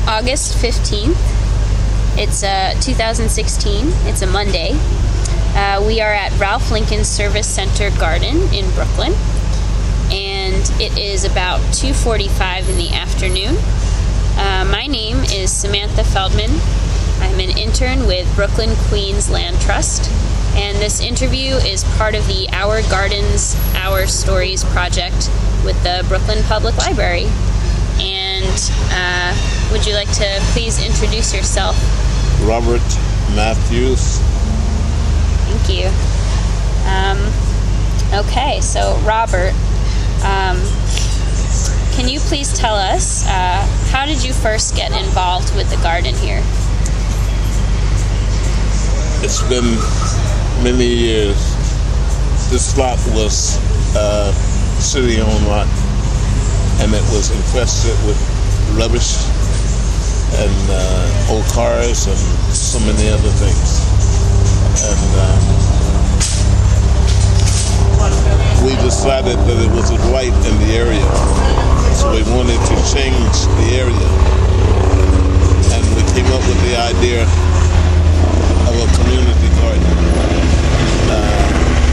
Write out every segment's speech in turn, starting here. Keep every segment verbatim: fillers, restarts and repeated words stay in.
August fifteenth. It's uh, two thousand sixteen. It's a Monday. Uh, we are at Ralph Lincoln Service Center Garden in Brooklyn, and it is about two forty-five in the afternoon. Uh, my name is Samantha Feldman. I'm an intern with Brooklyn Queens Land Trust, and this interview is part of the Our Gardens, Our Stories project with the Brooklyn Public Library. And uh, would you like to please introduce yourself? Robert Matthews. Thank you. Um, okay, so Robert, um, can you please tell us, uh, how did you first get involved with the garden here? It's been many years. This lot was a city-owned lot, and it was infested with rubbish and uh, old cars and so many other things. And um, we decided that it was a blight in the area, so we wanted to change the area. And we came up with the idea of a community garden. Uh,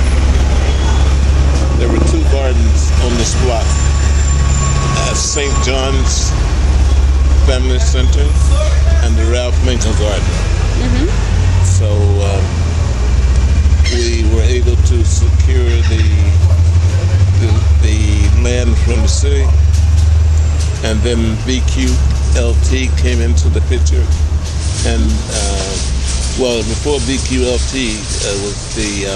there were two gardens on this block, uh, Saint John's Family Center and the Ralph Lincoln Garden. Mm-hmm. So uh, we were able to secure the, the the land from the city, and then B Q L T came into the picture. And uh, well, before B Q L T uh, was the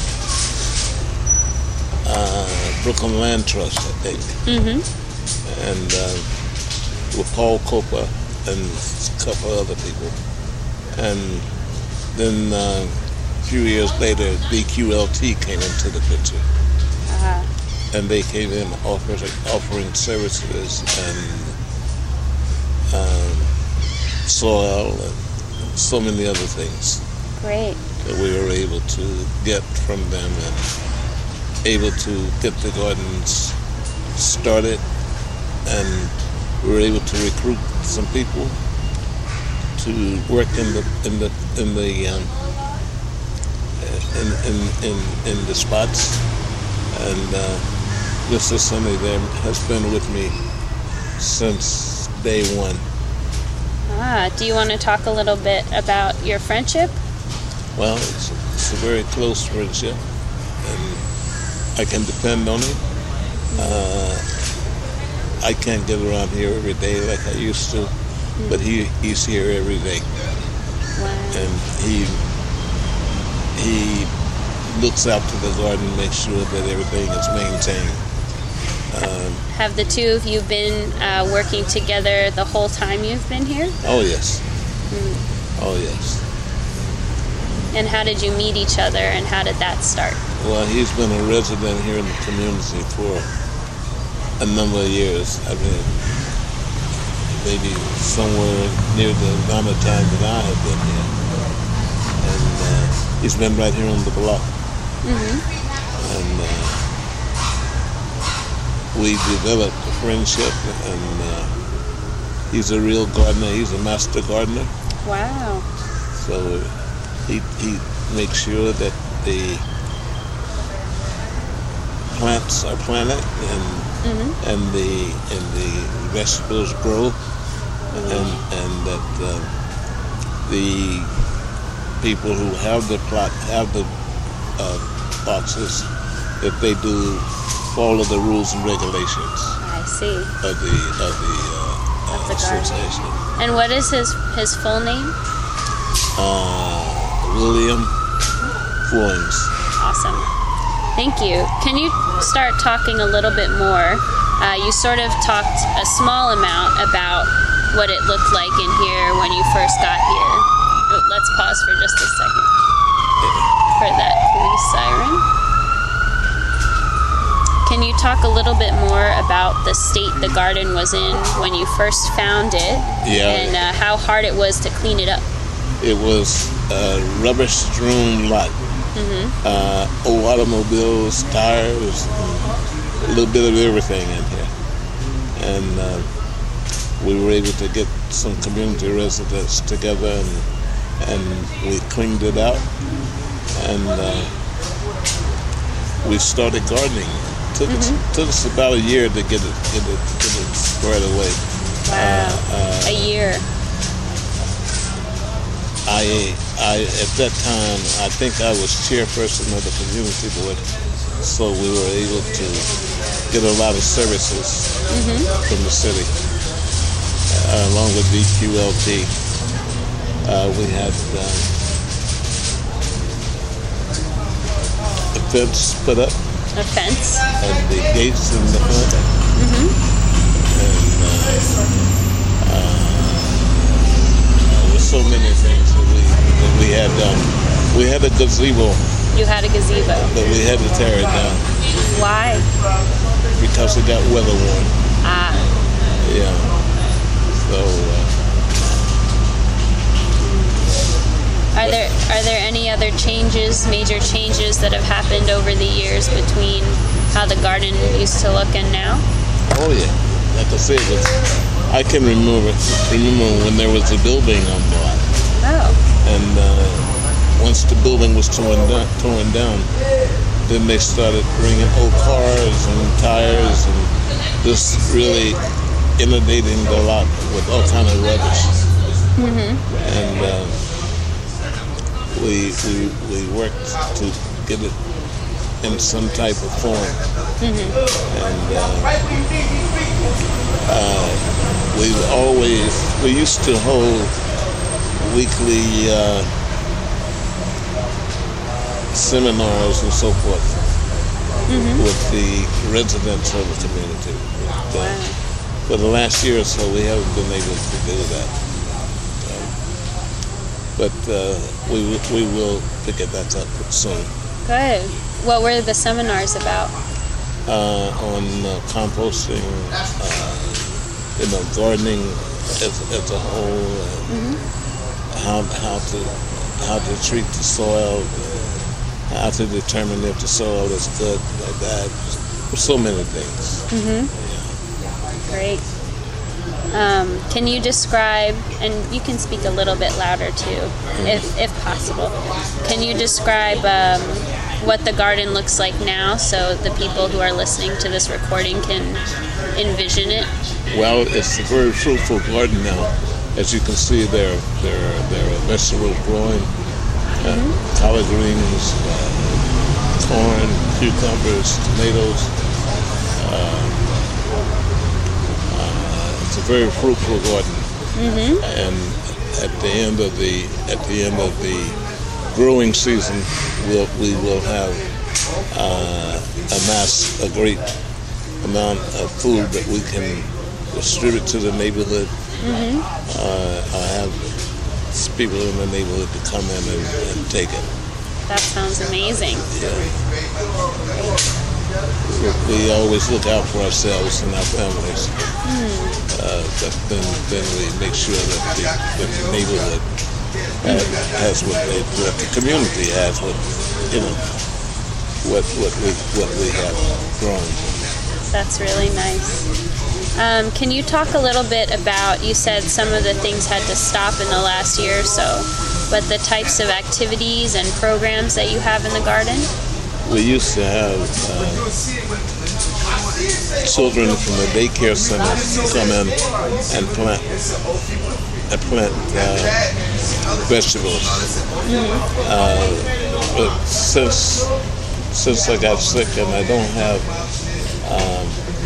uh, uh, Brooklyn Land Trust, I think. Mm-hmm. And uh, with Paul Copa and a couple other people. And then uh, a few years later, B Q L T came into the picture. Uh-huh. And they came in offering, offering services and um, soil and so many other things. Great. That we were able to get from them and able to get the gardens started, and we were able to recruit some people to work in the in the in the um, in, in in in the spots. And uh, Mister Sunny there has been with me since day one. Ah, do you want to talk a little bit about your friendship? Well, it's, it's a very close friendship, and I can depend on it. Uh, I can't get around here every day like I used to, mm-hmm. but he, he's here every day. Wow. And he he looks out to the garden, makes sure that everything is maintained. Um, Have the two of you been uh, working together the whole time you've been here? oh, yes. Mm. Oh, yes. And how did you meet each other, and how did that start? Well, he's been a resident here in the community for a number of years. I mean, maybe somewhere near the amount of time that I have been here. And uh, he's been right here on the block. Mm-hmm. And uh, we developed a friendship, and uh, he's a real gardener. He's a master gardener. Wow. So he he makes sure that the plants are planted, and mm-hmm. and the and the vegetables grow, mm-hmm. and and that uh, the people who have the plot have the uh, boxes, that they do follow the rules and regulations. I see. Of the of the uh, uh, association. And what is his his full name? Uh, William Flames. Awesome. Thank you. Can you start talking a little bit more? Uh, you sort of talked a small amount about what it looked like in here when you first got here. Let's pause for just a second for that police siren. Can you talk a little bit more about the state the garden was in when you first found it? Yeah. And uh, how hard it was to clean it up? It was a rubbish-strewn lot. Mm-hmm. Uh, old automobiles, tires, a little bit of everything in here. And uh, we were able to get some community residents together, and and we cleaned it out, and uh, we started gardening. Took, mm-hmm. us, took us about a year to get it get it get it squared away. Wow, uh, uh, a year. I I at that time I think I was chairperson of the community board, so we were able to get a lot of services mm-hmm. from the city, uh, along with D Q L T. Uh, we had uh, a fence put up. A fence. And the gates in the front. Mm-hmm. And uh, uh, there were so many things that we that we had done. We had a gazebo. You had a gazebo. But we had to tear it down. Why? Because it got weather worn. Ah. Yeah. So. Uh, Are there are there any other changes, major changes that have happened over the years between how the garden used to look and now? Oh yeah, like I said, it's, I can remember remember when there was a building on the lot. Oh. And uh, once the building was torn down, torn down, then they started bringing old cars and tires and just really inundating the lot with all kind of rubbish. Mm-hmm. And. Uh, We, we we worked to get it in some type of form, mm-hmm. and uh, uh, we always we used to hold weekly uh, seminars and so forth mm-hmm. with the residents of the community. But, uh, for the last year or so, we haven't been able to do that. But uh, we we will pick it back up soon. Good. What were the seminars about? Uh, on uh, composting, uh, you know, gardening as, as a whole, and mm-hmm. how how to how to treat the soil, how to determine if the soil is good or bad. So many things. Mm-hmm. Yeah. Great. Um, can you describe, and you can speak a little bit louder too, mm-hmm. if if possible. Can you describe um, what the garden looks like now, so the people who are listening to this recording can envision it? Well, it's a very fruitful garden now. As you can see, there there there are vegetables growing, uh, mm-hmm. collard greens, uh, corn, cucumbers, tomatoes. Uh, It's a very fruitful garden, mm-hmm. and at the end of the at the end of the growing season, we'll, we will have uh, amassed a great amount of food that we can distribute to the neighborhood. Mm-hmm. Uh, I have people in the neighborhood to come in and, and take it. That sounds amazing. Yeah. We always look out for ourselves and our families, mm. uh, but then then we make sure that the, that the neighborhood has, has what they, what the community has, what you know, what what we what we have grown. That's really nice. Um, can you talk a little bit about? You said some of the things had to stop in the last year or so, but the types of activities and programs that you have in the garden. We used to have uh, children from the daycare center come in and plant and plant uh, vegetables. Mm-hmm. Uh, but since since I got sick and I don't have um,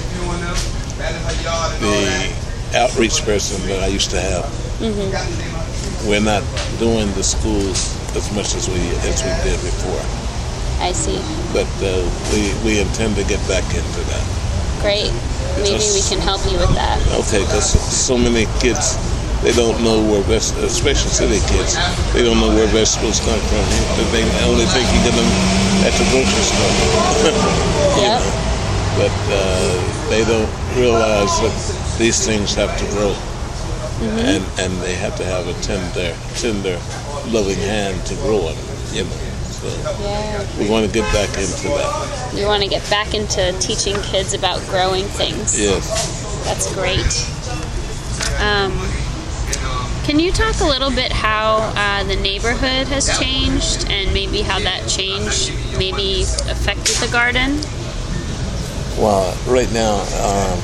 the outreach person that I used to have, mm-hmm. we're not doing the schools as much as we as we did before. I see. But uh, we we intend to get back into that. Great. Maybe we can help you with that. Okay, because so many kids, they don't know where vegetables, especially city kids, they don't know where vegetables come from. They only think you get them at the grocery store. Yeah. But uh, they don't realize that these things have to grow, mm-hmm. and and they have to have a tender, tender, loving hand to grow them. You know. So yeah. We want to get back into that. You want to get back into teaching kids about growing things. Yes. That's great. Um, can you talk a little bit how uh, the neighborhood has changed and maybe how that change maybe affected the garden? Well, right now, um,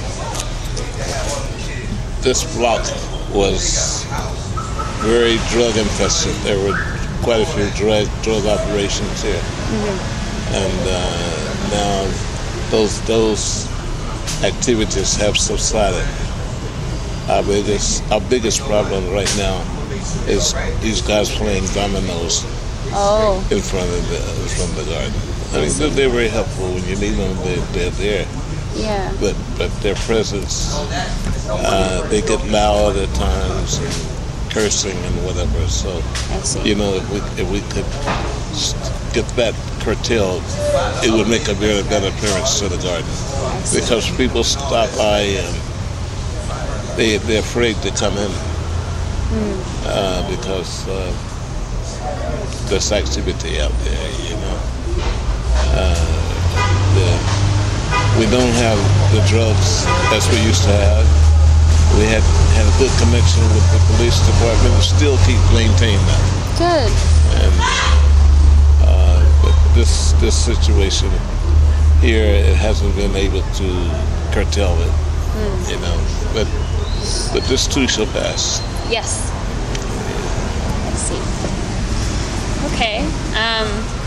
this block was very drug infested. There were quite a few drug drug operations here, mm-hmm. and uh, now those those activities have subsided. Our biggest our biggest problem right now is these guys playing dominoes oh. in front of the in front of the garden. I mean, they're, they're very helpful when you need them. They're, they're there. Yeah. But but their presence, uh, they get loud at times, and cursing and whatever. So, you know, if we if we could get that curtailed, it would make a very better appearance to the garden. Because people stop by and they they're afraid to come in mm. uh, because uh, there's activity out there. You know, uh, the. We don't have the drugs as we used to have. We had had a good connection with the police department and still keep maintaining that. Good. And uh, but this this situation here, it hasn't been able to curtail it. Mm. You know, but but this too shall pass. Yes. I see. Okay. Um,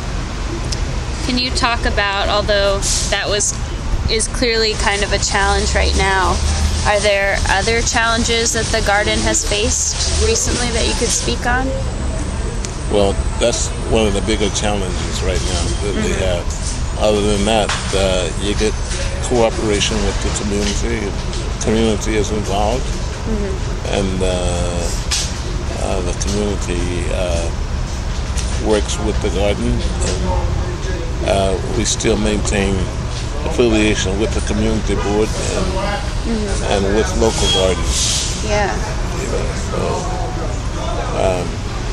can you talk about, although that was is clearly kind of a challenge right now, are there other challenges that the garden has faced recently that you could speak on? Well, that's one of the bigger challenges right now that mm-hmm. they have. Other than that, uh, you get cooperation with the community. The community is involved, mm-hmm. and uh, uh, the community uh, works with the garden, and uh, we still maintain affiliation with the community board and, mm-hmm. and with local gardens. Yeah. You know, so, um,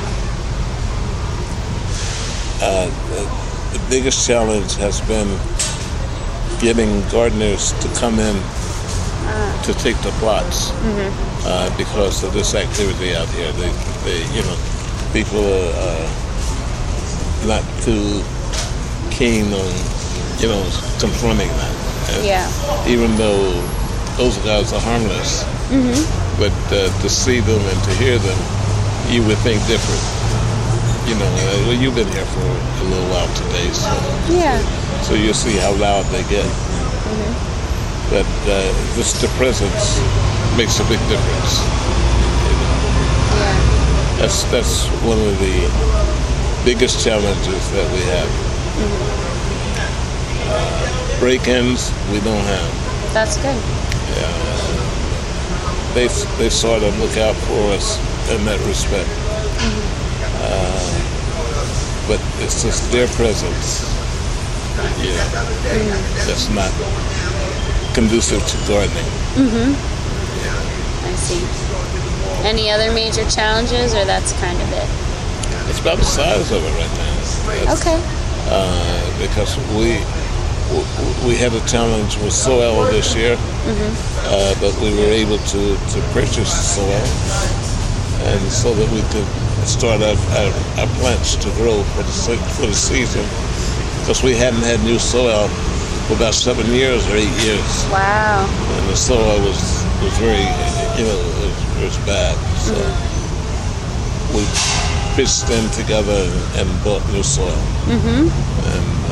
uh, the, the biggest challenge has been getting gardeners to come in uh. to take the plots mm-hmm. uh, because of this activity out here. They, they you know, people are uh, not too keen on, you know, confronting that. And yeah. Even though those guys are harmless, mm-hmm. but uh, to see them and to hear them, you would think different. You know, uh, well, you've been here for a little while today, so yeah. So, so you'll see how loud they get. Mm-hmm. But uh, just the presence makes a big difference. You know? Yeah. That's that's one of the biggest challenges that we have. Mm-hmm. Uh, break-ins, we don't have. That's good. Yeah. They, they sort of look out for us in that respect. Mm-hmm. Uh, but it's just their presence, yeah, mm-hmm. that's not conducive to gardening. Mm-hmm. I see. Any other major challenges, or that's kind of it? It's about the size of it right now. That's, okay. Uh, because we we had a challenge with soil this year, mm-hmm. uh, but we were able to, to purchase soil, and so that we could start our, our, our plants to grow for the for the season, because we hadn't had new soil for about seven years or eight years. Wow! And the soil was was very, you know, it was, it was bad. So mm-hmm. we pitched in together and, and bought new soil. Mm-hmm. And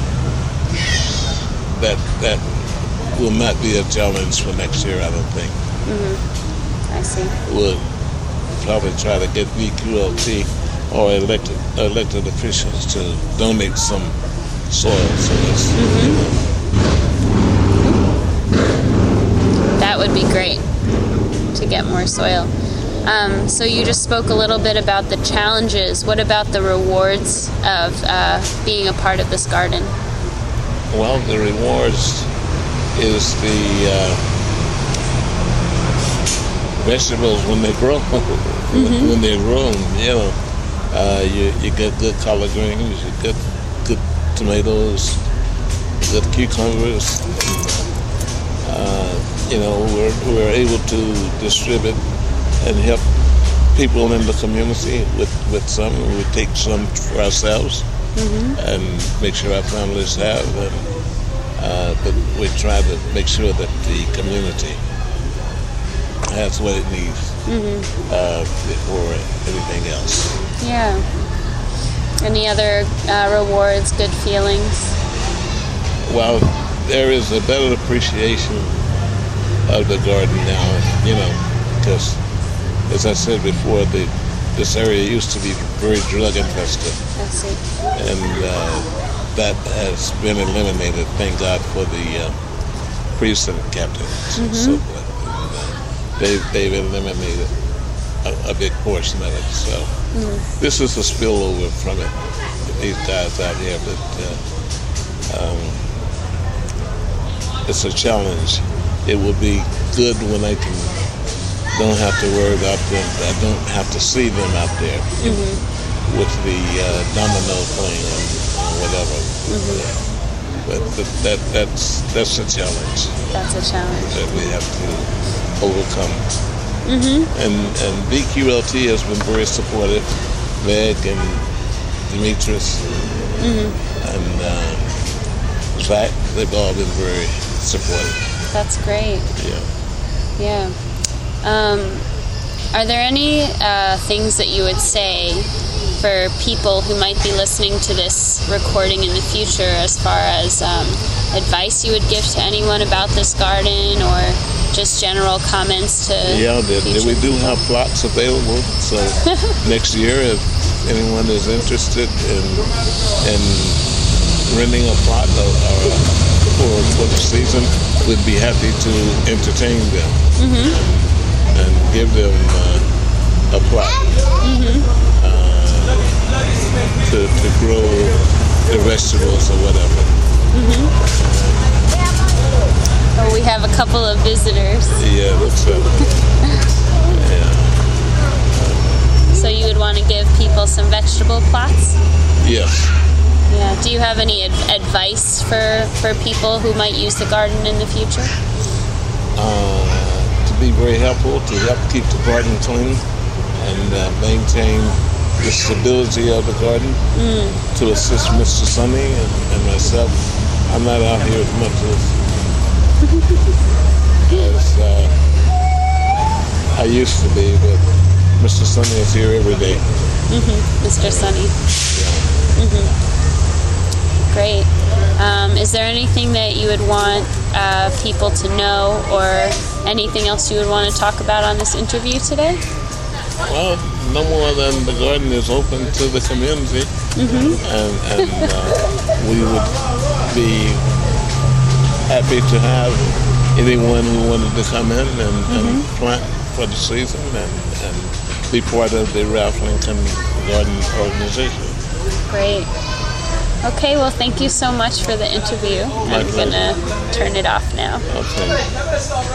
that that will not be a challenge for next year, I don't think. Mm-hmm. I see. We'll probably try to get V Q L T or elected elected officials to donate some soil to us. Mm-hmm. You know. That would be great to get more soil. Um, so you just spoke a little bit about the challenges. What about the rewards of uh, being a part of this garden? Well, the rewards is the uh, vegetables when they grow. Mm-hmm. When they're grown, you know, uh, you you get good collard greens, you get good tomatoes, good cucumbers. Uh, you know, we're we're able to distribute and help people in the community with, with some. We take some for ourselves mm-hmm. and make sure our families have, and, uh, but we try to make sure that the community has what it needs mm-hmm. uh, before anything else. Yeah. Any other uh, rewards, good feelings? Well, there is a better appreciation of the garden now, you know, because as I said before, the, this area used to be very drug infested. I see. And uh, that has been eliminated, thank God for the uh, precinct captain. Mm-hmm. So and, uh, they, they've eliminated a, a big portion of it. So mm-hmm. this is a spillover from it, these guys out here. But uh, um, it's a challenge. It will be good when I can don't have to worry about them. I don't have to see them out there mm-hmm. with the uh, domino playing or whatever. Mm-hmm. Yeah. But, but that that's that's a challenge. That's a challenge that we have to overcome. Mm-hmm. And and B Q L T has been very supportive. Meg and Demetrius mm-hmm. and uh, Zach, they've all been very supportive. That's great. Yeah. Yeah. Um, are there any uh, things that you would say for people who might be listening to this recording in the future, as far as um, advice you would give to anyone about this garden, or just general comments to yeah, the, we do have plots available. So next year, if anyone is interested in in renting a plot or, or for, for the season, we'd be happy to entertain them. Mm-hmm. And give them uh, a plot mm-hmm. uh, to, to grow the vegetables or whatever. Mm-hmm. Oh, we have a couple of visitors. Yeah, that's it. Yeah. So you would want to give people some vegetable plots? Yes. Yeah. Do you have any ad- advice for, for people who might use the garden in the future? Uh, be very helpful to help keep the garden clean and uh, maintain the stability of the garden mm. to assist Mister Sonny and, and myself. I'm not out here as much as, as uh, I used to be, but Mister Sonny is here every day. Mm-hmm. Mister Sonny. Yeah. Mm-hmm. Great. Um, is there anything that you would want uh, people to know, or anything else you would want to talk about on this interview today? Well, no more than the garden is open to the community, mm-hmm. and, and uh, we would be happy to have anyone who wanted to come in and, mm-hmm. and plant for the season and, and be part of the Ralph Lincoln Garden organization. Great. Okay, well, thank you so much for the interview. My I'm going to turn it off now. Okay.